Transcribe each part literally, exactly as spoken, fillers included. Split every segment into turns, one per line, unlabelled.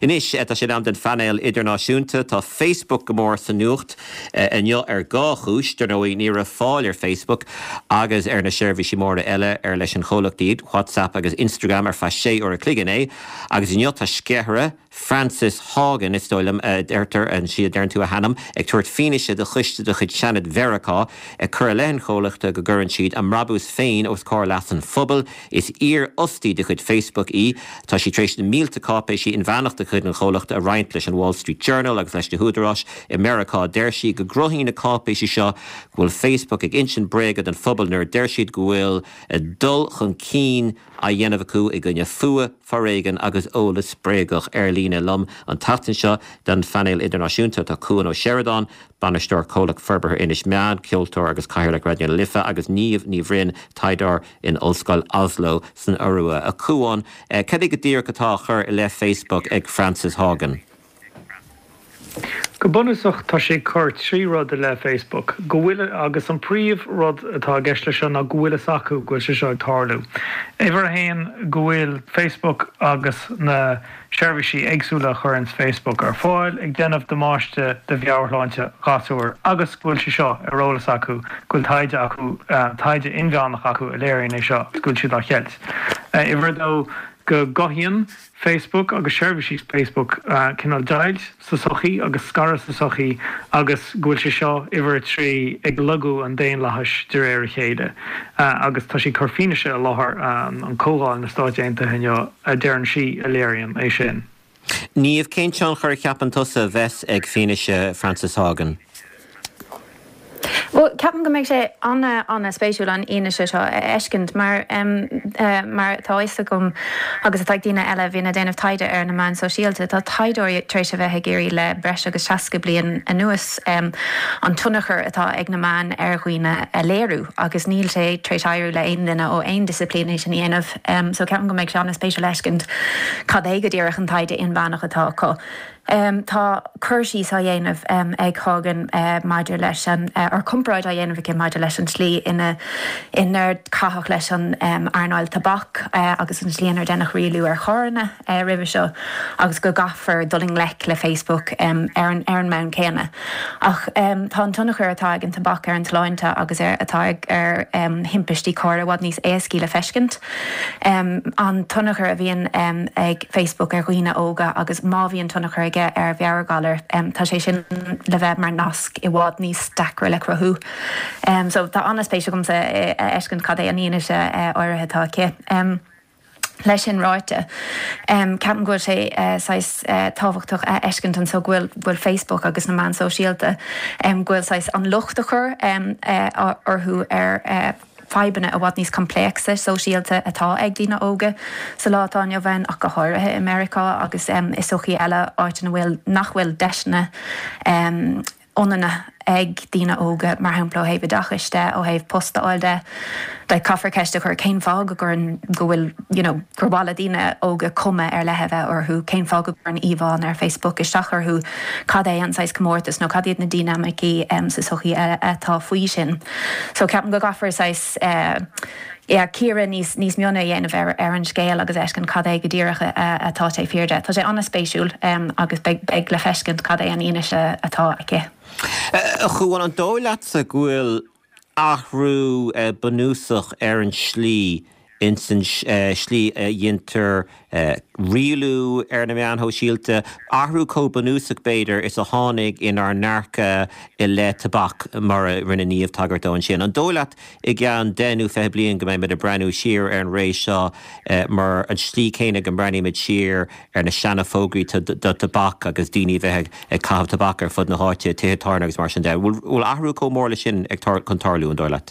Inis tá sé am den fanéil idirnáisiúnta tá Facebook go mór san nuacht inneo ar gá chúis der nó ní a fáil ar Facebook agus ar na seirbhísí móra eile ar leis an cholachtaíd, WhatsApp agus Instagram ar fa sé or a cligan é, agus inneo tá scéithre Francis Hagen is dóilem uh, derter and she dern to a hanam ag tuairt finishe de chuiste de chud Shanad Veracá a chur lehan cholaachta go gurran siad am rabús féin os cór lasan fubal is ear osti de chud Facebook í tá si tréis na mílta cápé si in bheanach de chud an cholaachta a roint leis an Wall Street Journal agus leis de húdarás i America der si go grohín na cápé si seo bhfuil Facebook ag insin brégad an fubal nuair der siad go bhfuil a dul chun cín a dhéanamh acu i gine fua farrégan agus ólas brégach ar lína lum an tatan seo den fanéil idirnáisiúnta tá cuan ó Sheridan banisteoir cólach ferbertha inis meán ceoltóir agus caithear le radio lifa agus níomh ní bhrin taidar in Ollscoil Oslo san Urua a cuán cad go dtír gotá chur le Facebook ag Francis Hagen.
Go bunasach tá sé chuirt trí rud le Facebook. Go bhfuil agus an príomh rud atá gceist leis na go bhfuil acu go se seo tarlú. Éidir haon go bhfuil Facebook agus na seirbhísí éagsúla chuirn Facebook ar fáil ag déanamh do máiste de bheabharláinte gasúir agus bhfuil se seo ar rólas acu gúil taide acu taide inbheannach acu a léironn é seo gúil siad a chealt. Éidir dó go gohíonn Facebook agus seirbhísí Facebook cinál daid sa sochaí agus scara sa sochaí agus gúil se seo iver trí ag lugú an déon lethais de réir chéide. Agus tá sí corfíneise a láthair an cógáil na stáidéanta haineo a dearann si a léironn é sin.
Níomh cén seán chur ceapan tusa bheits ag fineise Francis Hagen.
Well, Captain go méid sé anna anna spéisiúil an ine se seo eiscint mar um, uh, mar tá éiste gom agus a taidíine eile bhína déanamh taide ar na man so síalta tá taidóir trééis a bheith géirí le breis agus seaca blion a nuas um, an tunnachar atá ag na man ar chuoine a léirú agus níl sé trééis airú le aon duine ó aon disciplíne sin dhéanamh um, so Captain go méid se anna spéisiúil eiscint cad é go dtíireach an taide inbheannach atá có. Um, tá chuirsí sa dhéanamh um, ag Hagen uh, maidir leis an uh, ar cumpráid a dhéanamh cin maidir leis an slí ina inar cathach leis an um, Arnáil Tabach uh, agus an slíonar denach rialú ar chorna uh, ribh seo agus go gafar duling lec le Facebook um, ar an ar an mán céine. Ach um, tá an tunnachar atá ag an tabach ar an tláinte agus ar atá ag ar um, himpistí córa bhd níos éascí le feiscint. Um, an tunnachar a bhíon um, ag Facebook ar chuoine óga agus má bhíon tunnachar ar bhearagalir um, tá sé sin le bheith mar nasc i bhád níos dacra le crothú. Um, so tá anna spéisiú gom sa eiscint cad é an íine se áirithe tá ché. Um, leis sin ráite. Um, Ceapan gúil sé uh, sais uh, táhachtach uh, eiscint an so gúil gúil Facebook agus na man sosiálta um, gúil sais an luchtachar um, uh, orthú ar uh, feibanna a bhd níos complexa sosiálta atá ag dtína óga sa látáine bhain ach go háirithe America agus um, is sochaí eile áitina bhfuil nachhfuil deisna um, onana ag dína óga mar hapla héh dachaiste ó héh posta áilde de caafar ceiste chur céim fág a gur an go bhfuil you know, gurbála dína óga cuma ar lehebheith or thu céim fág gur an íbháin ar Facebook is stachar thu cad é anáis commórtas nó cad iad na dínamicí um, sa sochaí atá faoi sin. So ceapan go gafar sais uh, yeah, Ciara níos níos mionna dhéanamh ar ar an scéal agus eiscin cad é go dtíireacha atá sé fiorde. Tá sé anna spéisiúil um, agus beag be le feiscint cad é an ionise atá aice.
A chuúin an dóileat sa gúil athrú uh, banúsach ar an slí in san uh, slí uh, dhéantar uh, rialú ar na meán hóisialta athrú có banúsach beidir is a tháinig in ar nearcha i le tabach mar a rinne níomh tagart sin. An dóileat i gceann denú fethe blion go mbeidh med a breanú siar ar an rééis seo uh, mar an slí céine go breanú mid siar ar na seanna fógraí do tabach agus daoine bheith ag cabh tabach ar fud na háite tétarna agus mar sin de. Bhfuil athrú có mórla sin ag chun tarlú an dóileat?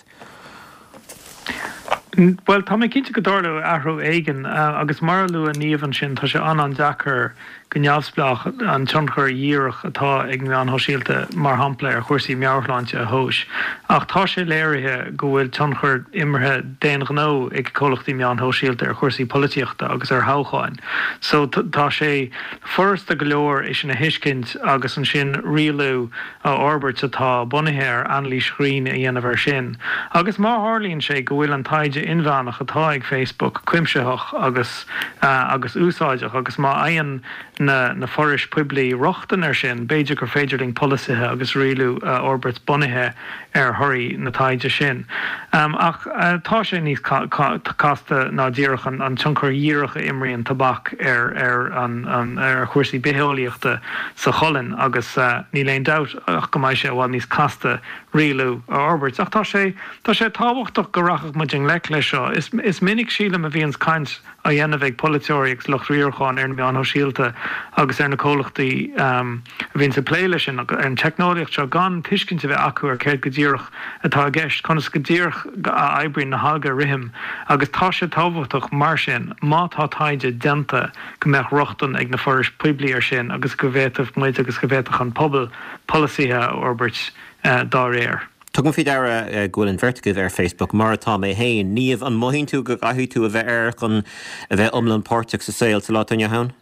Well, tá mé cinnte go dáirú athrú éigen uh, agus marlú a níomhan sin tá sé an an dachar go neamhsplach an tionchar díirech atá ag an thoisialta mar hampla ar chuirsaí meabharláinte a thóis. Ach tá sé léirithe go bhfuil tionchar imirthe déan gnó ag colachtaí meán thoisialta ar chuirsaí polítíochta agus ar hácháin. So tá sé forsta go leor is sin na hiiscint agus an sin rialú a orbert atá bunithe ar anlí scrín a dhéanamh ar sin. Agus má hálíonn sé go bhfuil an taide inbheannach atá ag Facebook cuimseach agus uh, agus úsáideach agus má aon na na foris puibli rochtan ar sin beidir gur féidirling polithe agus riú uh, orbert bonithe ar thuirí na taide sin. Um, ach uh, tá sé níos ca ca casta nádíireach an, an tionchar díirecha imríon tabbac ar ar an, an ar chuirsaí betheolaíochta sa cholinn agus uh, ní léon doubt ach go mbeidh sé bhil níos casta riú orbert. Ach tá sé tá sé táhachtach go rachach mu an le lei seo. Is, is minic sílam a bhíons caint a dhéanamh politeoireachs lech riorcháin ar na beán ó síalta agus ar na cólachtaí um, bhíonn sa pléile sin an technoliacht seo gan tuiscinnte bheith acu ar céad go ddíireach atá gceist chunas go ddíireach a eibríonn na halga rithim agus tá sé tábhachtach mar sin má tá taide denta go mbeadh rochtan ag na foris puibli ar sin agus go bhhéitah muid agus go bhhéitach an pobl policíthe orbert uh, dá réir.
Tugann fi dara uh, ghfuil an vertigh ar Facebook mar atá mé hain níomh an mohin tú go gaithú tú a bheith ar chun a bheith umlan pórteach sa saoil sa lá taine hain?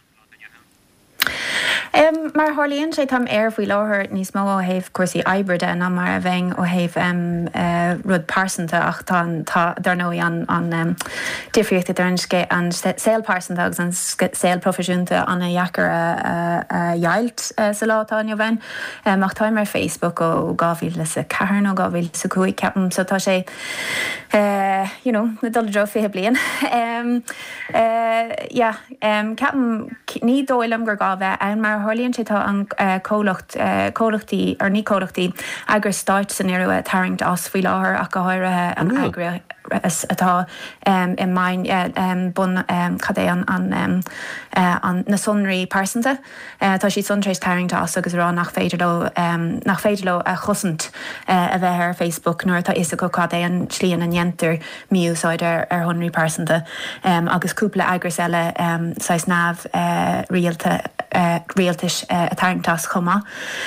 Um, mar hálíonn sé tam air bhí láthir níos mó ó héh cuasaí eibreide ná mar a bheith ó héh um, uh, rud pásanta ach tá dar nóí an, an um, difriochtta darnsce an saoil pásanta agus an saoil profisiúnta anna dheacar a dheilt uh, sa látá neo bhain um, ach tá mar Facebook ó gábhíl sa cearn ó gábhíl sa cúig ceapam so tá sé uh, you know, na dul dro fé blian. um, uh, yeah, um, ceapam ní dóilm gur gá bheith an mar hálíonn sé tá an uh, cólacht, uh, cólachtaí ar ní cólachtaí agur start san éire taringt as bhí láthair ach go háirithe an
mm.
agra atá um, in main uh, um, bun um, cadé an, an, um, uh, an na sunraí pásanta. Uh, tá sí sunrééis taringt as agus rá nach féidirló um, nach féidirló a chusant uh, a bheith ar Facebook nuair tá is go cadé an slíon an jentar miúsáid ar, ar hunraí pásanta um, agus cúpla agras eile um, sais náb uh, rialta Uh, réaltais uh, a taingtas chuma.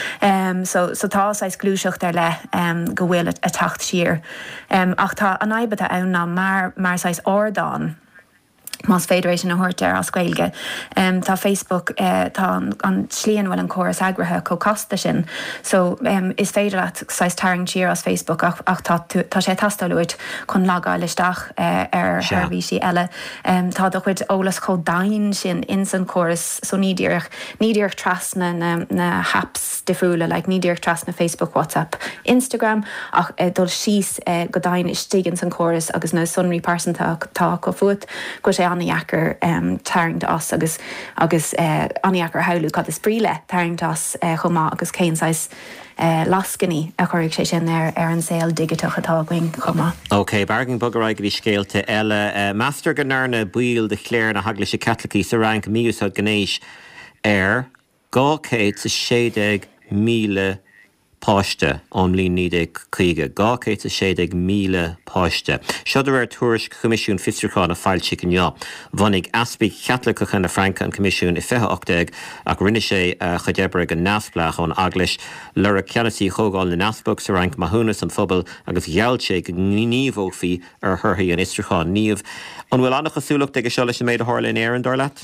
Um, so, so tá sais glúiseacht ar le um, go bhfuil a, a tacht siar. Um, ach tá an aibbe a anna mar, mar sais ordáin Más Federation a thuirtear as Gaeilge. Um, tá Facebook uh, tá an, an slíon bhfuil an choras agrathe có casta sin. So um, is féidir at sais taring tír as Facebook ach, ach tá, tá sé tastalúid chun lagáilisteach uh, ar
sure.
Herbhísí eile. Um, tá do chuid ólas có dain sin in san choras so nídíoch nídíoch tras na, na, na haps defriúla, like nídíoch tras na Facebook, WhatsApp, Instagram ach uh, dul síos uh, go dain is stígan san choras agus na sunraí pásanta tá go fuat go sé aniachar um, taringt as agus agus uh, aniachar haulú cad is bríle taringt as uh, chumá agus céináis uh, lascaní a chuirigh sé sin ar ar an saoil digiteach atá going chumá.
Ok, bargan bogaráig go bhí scéalte eile uh, Master ganarna buil de chléir na hagla sé Catlachaí sa rank míúsad gnéis ar gá céad sa séideag míle páiste ón líon nídeag chuige, gá céad sa séideag míle páiste. Siodar ar tuairisc Comisiún Fistriúcháin a fáilte cinneá. Bhanig aspig Catlacha na Franca an Comisiún i fethe octaig ach rinne sé uh, chudebre an nasplach ón aglis lera ceanasí chogáil na nasbog sa rank mathúnas an phobal agus gheall sé go níomhófií ar thurthaí an Istriúcháin níomh. An bhfuil annach chasúlacht ag a seolas méid a tharlainn éar an dorlaat?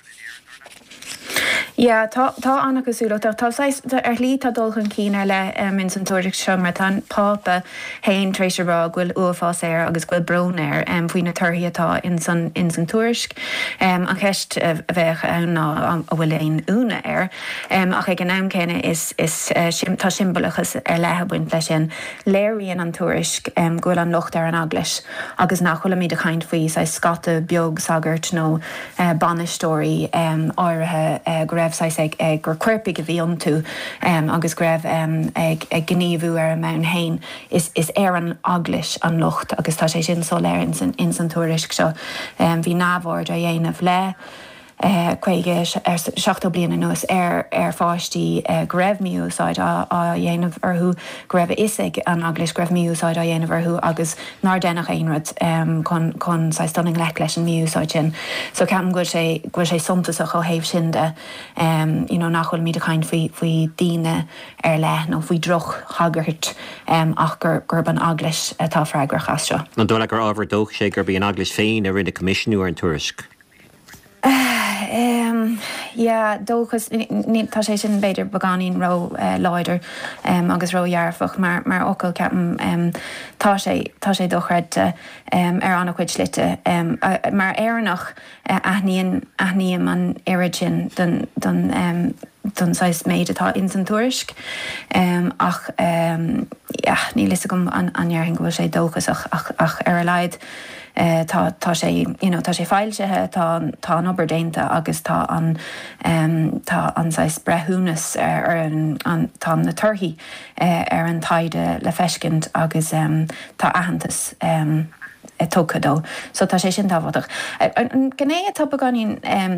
Ja, tá anna gosúlacht tá ar lí tá dulchan cíar le min san tuaireach seo mar tá pápa hain tréisir rá ghfuil uafás air agus ghfuil brn air um, faoin na tuirthaí atá in san, in san tuairisc um, an cheist a bheith anna a bhfuil éon úna air um, ach ag an am céine is, is uh, sim, tá simbolachas ar lethe buint lei sin léiríonn an tuairisc um, ghfuil an lucht ar an aglis agus nachhfuil míad a chaint faoi sa scata beag sagart nó uh, banistóirí um, áirithe uh, go raibh sais ag, ag gur cuirpig a bhíon tú um, agus greibh um, ag, ag gníomhú ar a mán hain is, is ar an aglis an lucht agus tá sé sin soléir in san, in san tuairisc seo um, bhí nábhard a dhéanamh le Uh, chuige ar seachta bliana nuas ar ar fáistí uh, greibh miúsáid a, a dhéanamh arthú greibh isig an aglis greibh miúsáid a dhéanamh arthú agus ná dénach aonrad um, chun chun sa stunning le leis an miúsáid sin. So ceapan gúil sé gúil sé suntasach ó héobh sinnde um, you know, nachhfuil míad a chain faoi faoi daoine ar le nó faoi droch hagart um, ach gur gur an aglis atá freigrach as seo.
An dóla gur ábhar dóch sé gur bí an aglis féin a rinne comisiúr an tuairisc.
Um, yeah, dóchas tá sé sin beidir baganín ro uh, leidir um, agus rohearfach mar mar ocail ceapan um, tá sé tá sé dochreide um, ar anna chuid slite um, uh, mar éannach uh, aithníon aithníon an éirisin don don um, don sais méid atá insantuirisk um, ach um, yeah, ní lei gom an anhearhin go sé dóchas ach, ach, ach ar a leid Uh, tá tá sé you know, tá sé fáilsethe tá tá an obair déanta agus tá an um, tá anáis brethúnas ar, ar an, an tá na turthaí uh, ar an taide le feiscint agus um, tá ahantas um, tócadó, so tá sé sin táhaach. An gné tá ganín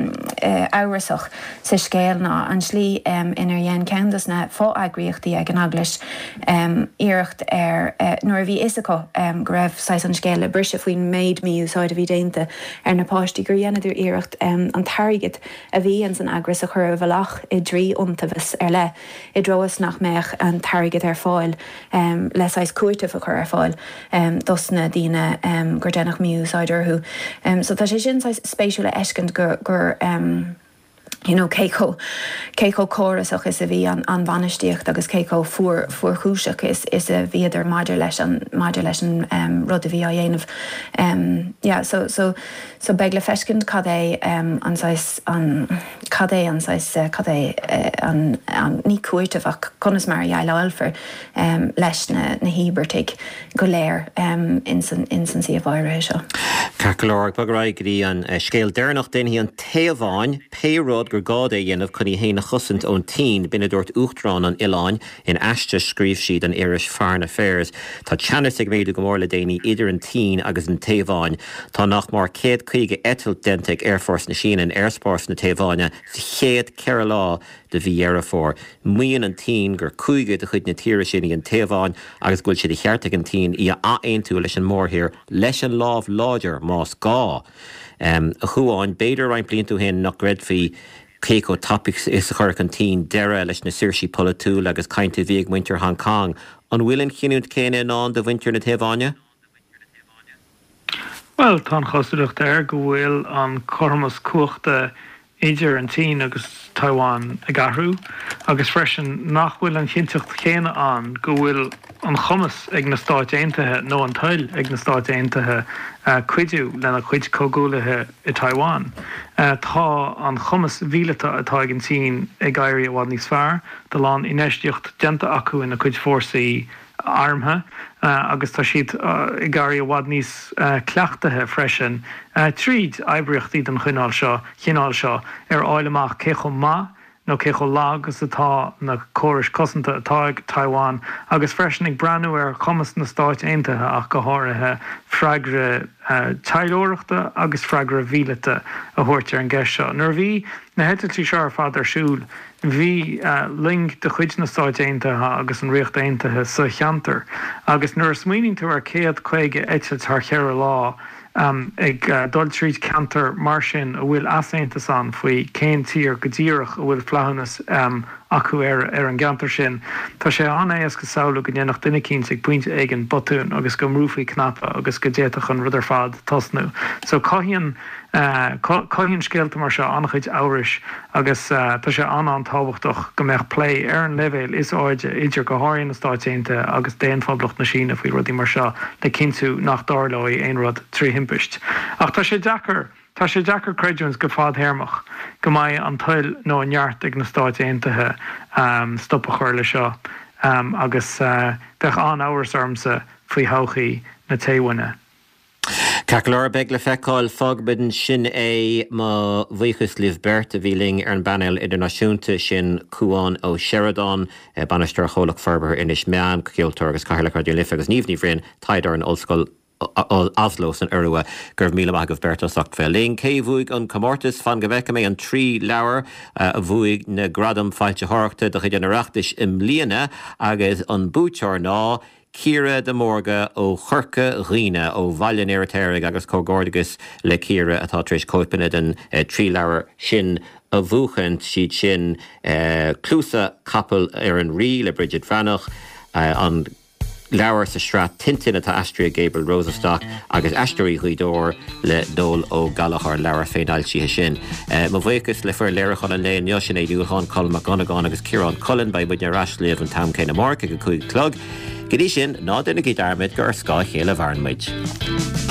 áhasach sa scéal ná an slí inar dhéon ceandas na fá agriochtaí ag an aglas iirecht ar nuair bhí isacha go raibh sa an scéile brise faoin méid mí úsáid a bhí déanta ar napáistí gur dhéanaidir iirecht an targad a bhí an san agras a chur bhheach i drí ontahas ar le i droas nach meach an targad ar fáil lesáis cuairtah a chur ar fáil dos na dtíine Um, gur dénach miúsáidir hu. Um, so tá sé sin spéisiúla eiscint gur, gur um, you know, céco céco chorasach is a bhí an, an bhanistíocht agus céco fuair fuair chúiseach is, is a bhíidir maidir leis an maidir leis an um, rud a bhí a dhéanamh. Um, yeah, so, so, so beag le feiscint cad é um, anáis an cad é anáis uh, cad é uh, an, an ní cuairtah ach conas mar eile alfar um, leis na, na híbertig go léir um, in san, in san si a bhaire seo.
Cacolór bagaráid gurí an uh, scéal déirnach daoine an taobháin péród gur gád é dhéanamh chuní héna chusint ón tín bina dúirt uachtarán an Iláin in aiste scríomh siad an Irish Foreign Affairs. Tá teannas ag méadú go mór le déanaí idir an tín agus an taobháin. Tá nach mar céad chuige etil dentic Air Force na Síne an Airspás na taobháine sa chéad ceithre lá de bhí ar a fór. Muíonn an tín gur cúige de chuid na tíire sin í an taobháin agus gúil siad i cheartach an tín í a aonú leis an mórthír leis an lámh láidir más gá. Um, a chuáin beidir rain bliantú hen nach gredhí céco topics is a chur an tín deire leis na sirsí polatúil agus cainte bhíag winter Hong Kong. An bhfuiln cinúnt céine ná de winter na taobháine?
Well, tá chosúireacht ar go bhfuil an chormas cuachta idir an tín agus Taiwan a garú, agus freisin nach bhfuil an chinteacht chéine an go bhfuil an chumas ag na Stáit Aontaithe nó an tail ag na Stáit Aontaithe uh, cuidiú lena chuid cógúlathe i Taiwan. Uh, tá an chumas bhílata atá ag an tín ag gairí a bhád níos fearr, de lán inéistíocht genta acu ina chuid fórsaí armthe, uh, agus tá siad uh, i gairí a bhád níos uh, cleachtathe freisin. Uh, tríd eibreachtaí den chuineáil seo, chineáil seo ar áileach cécho má, nó cécho lá agus atá na córis cosanta atá ag Taiwan, agus freisin ag breanú ar chumas na Stáit Aontaithe ach go háirithe freagre uh, teilóireachta agus freagre bhílata a thuirtear an gceist seo. Nuair bhí na heitiltí seo ar fad ar siúl, bhí uh, ling de chuid na Stáit Aontaithe agus an riocht Aontaithe sa cheantar, agus nuair smaoininn tú ar céad chuige éite tar chear lá Um, ag uh, dul tríd cantar mar sin a bhfuil asaontas an faoi cén tír go ddíireach a bhfuil flehannas um, acu ar, ar an gantar sin. Tá sé anéas go saola go dhéanach duine cíns ag buinte ag an botún agus go mrúfaí knappa agus go déach an rudidir fad tosnú. So caithíonn uh, caithíonn scéalta mar seo annachchuid áiris agus uh, tá sé an an tábhachtach go mbeadh play ar an levéil is áide idir go háiríonn na Stáit Aontaithe agus déon fablacht na Síne faoi rudí mar seo le cinnú nach dárlóí aon rud trí himpeist. Ach tá sé dechar Tá sé dechar creidúns go fád héirmach go mbeidh an tail nó an neart ag na Stáit Aontaithe um, stoppa chuir le seo um, agus uh, bheadh an áhras ormsa faoi thodhchaí na taobhaine.
Cacolór beag le feicáil fogbidin sin é má bhuichas Liv Berta bhíling ar an banil idirnáisiúnta sin Cuán ó Sheridan, banisteir chomhlach Ferber inis meán ceoltóir agus caitheala chuir lifa agus níomhní bhrion taidir an ollscoil Oslo san Urua gur míle agah Berta socht fel. Léon cé bhuaig an comórtas fan go bheice mé an trí leabhar a bhuaig na gradam fáilte thorachta do chuid an reachtais im líana agus an bútear ná Ciara de Morga ó Churca Riine ó Bhailin Éireatéirigh agus cógordagus le Ciara atá tríéis cóipine den uh, trí leabhar sin a bhuachant siad sin uh, clúsa capal ar an rí le Bridget Vanach uh, an leabhar sa srát tintin atá Astria Gabriel Rosenstock agus Astrí chuidóir le dul ó galachar leabhar féináltíthe sin. Má bhuichas le fear léirechán an léon neo sin é dúchán Colm McGonaghan agus Ciarán Cullen ba buine rasléomh an tam céine Mark ag an cúig clog. Gidí sin ná duna í darmid gur scá chéile bharnmuid.